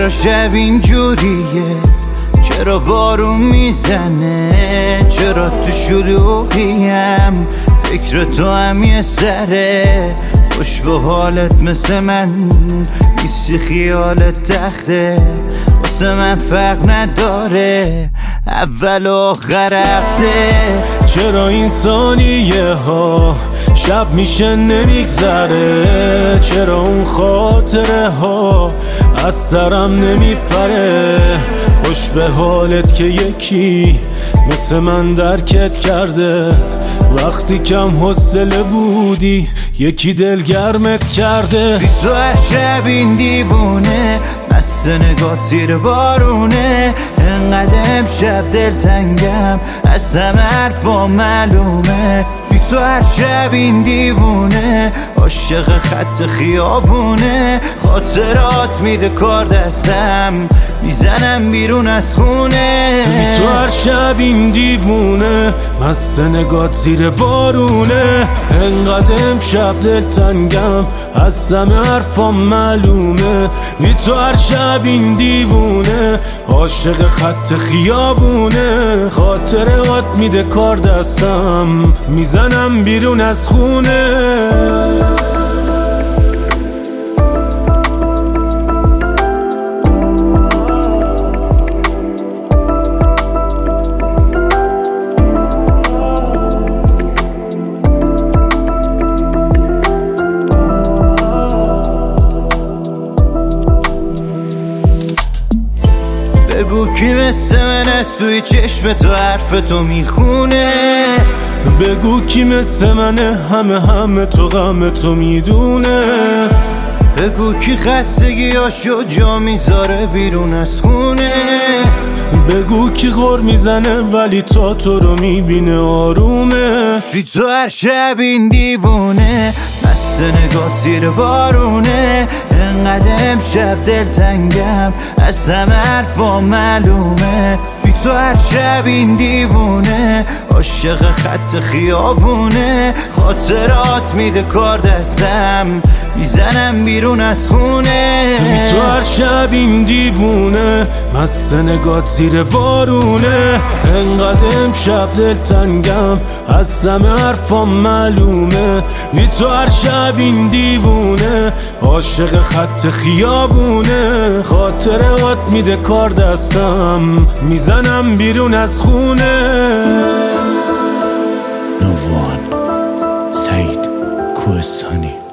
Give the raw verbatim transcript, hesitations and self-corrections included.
چرا شب اینجوریه، چرا بارون میزنه، چرا تو شلوغیم فکر تو هم یه سره. خوش به حالت مثل من نیستی، خیالت تخته واسه من فرق نداره اول و آخر هفته. چرا این ثانیه ها شب میشه نمیگذره، چرا اون خاطره ها از سرم نمیپره. خوش به حالت که یکی مثل من درکت کرده، وقتی کم حوصله بودی یکی دلگرمت کرده. بی تو هر شب این دیوونه مست نگات زیر بارونه، انقدر امشب دلتنگم از همه حرفا معلومه. بی تو هر شب این دیوونه عاشق خط خیابونه، خاطرات میده کار دستم میزنم بیرون از خونه. بی تو هر شب این دیوونه مست نگات زیر بارونه، انقدر امشب دلتنگم از همه حرفا معلومه. بی تو هر شب این دیوونه عاشق خط خیابونه، خاطرات میده کار دستم میزنم بیرون از خونه. بگو کی مثل من از توی چشم تو حرف تو میخونه، بگو کی مثل منه همه همه تو غم تو میدونه. بگو کی خستگیاشو جا میذاره بیرون از خونه، بگو کی غر میزنه ولی تا تو رو میبینه آرومه. بی تو هر شب این دیوونه مست نگات زیر بارونه، انقدر امشب دلتنگم از همه حرفا معلومه. بی تو هر شب این دیوونه عاشق خط خیابونه، خاطرات میده کار دستم میزنم بیرون از خونه. بی تو هر شب این دیوونه مست نگات زیر بارونه، انقدر امشب دلتنگم از همه حرفا معلومه. بی تو هر شب این دیوونه عاشق خط خیابونه، خاطرات میده کار دستم میزنم بیرون از خونه. نووان سعید کوهستانی.